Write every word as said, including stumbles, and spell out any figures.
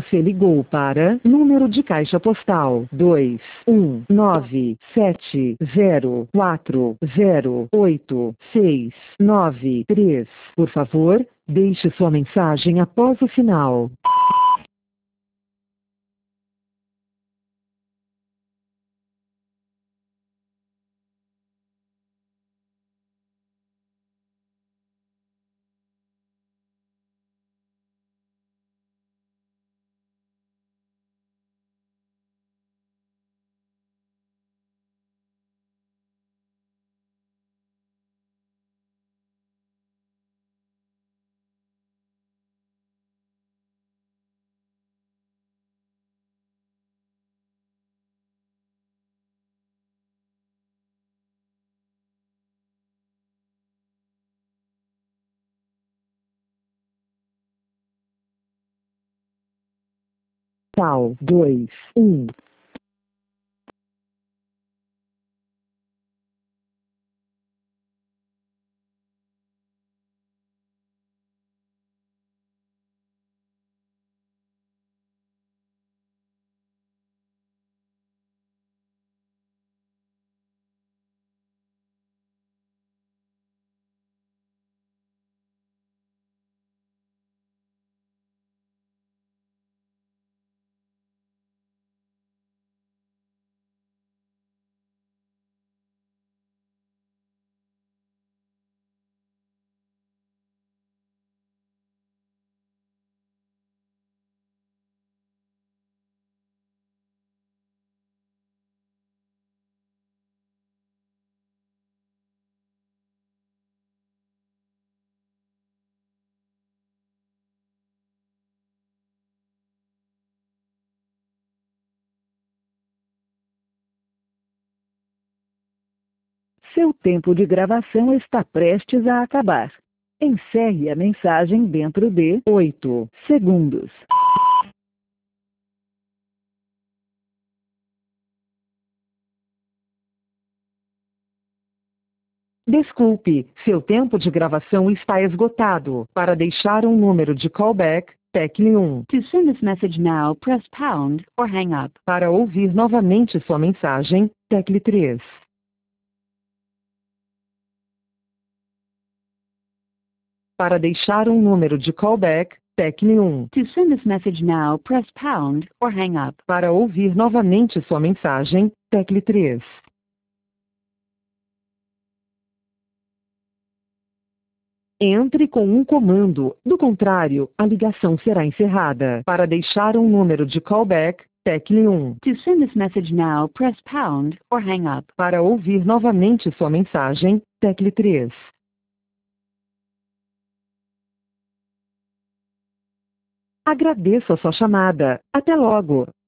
Você ligou para número de caixa postal dois um nove sete zero quatro zero oito seis nove três. Por favor, deixe sua mensagem após o sinal. Tal dois um. Seu tempo de gravação está prestes a acabar. Encerre a mensagem dentro de oito segundos. Desculpe, seu tempo de gravação está esgotado. Para deixar um número de callback, tecle um. To send this message now, press pound or hang up. Para ouvir novamente sua mensagem, tecle três. Para deixar um número de callback, tecle um. To send this message now, press pound or hang up. Para ouvir novamente sua mensagem, tecle três. Entre com um comando, do contrário, a ligação será encerrada. Para deixar um número de callback, tecle um. To send this message now, press pound or hang up. Para ouvir novamente sua mensagem, tecle três. Agradeço a sua chamada. Até logo.